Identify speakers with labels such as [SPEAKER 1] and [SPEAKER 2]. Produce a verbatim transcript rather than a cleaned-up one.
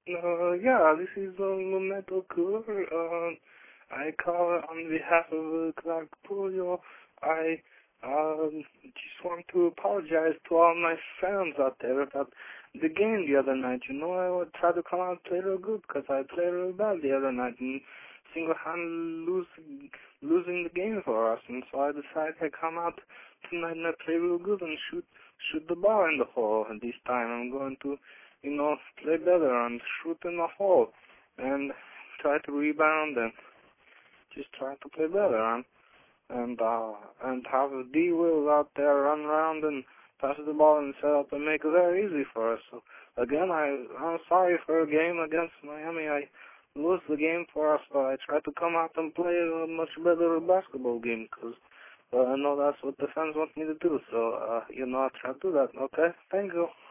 [SPEAKER 1] Uh, yeah, this is um, Metal Cooler. Uh, I call on behalf of uh, Clark Pulio. I um, just want to apologize to all my fans out there about the game the other night. You know, I would try to come out and play real good because I played real bad the other night and single-handedly lose, losing the game for us. And so I decided to come out tonight and play real good and shoot shoot the ball in the hole. And this time I'm going to you know, play better and shoot in the hole and try to rebound and just try to play better and and uh and have the D Wills out there run around and pass the ball and set up and make it very easy for us. So again, I I'm sorry for a game against Miami. I lost the game for us, but I tried to come out and play a much better basketball game because uh, I know that's what the fans want me to do. So uh, you know, I try to do that. Okay, thank you.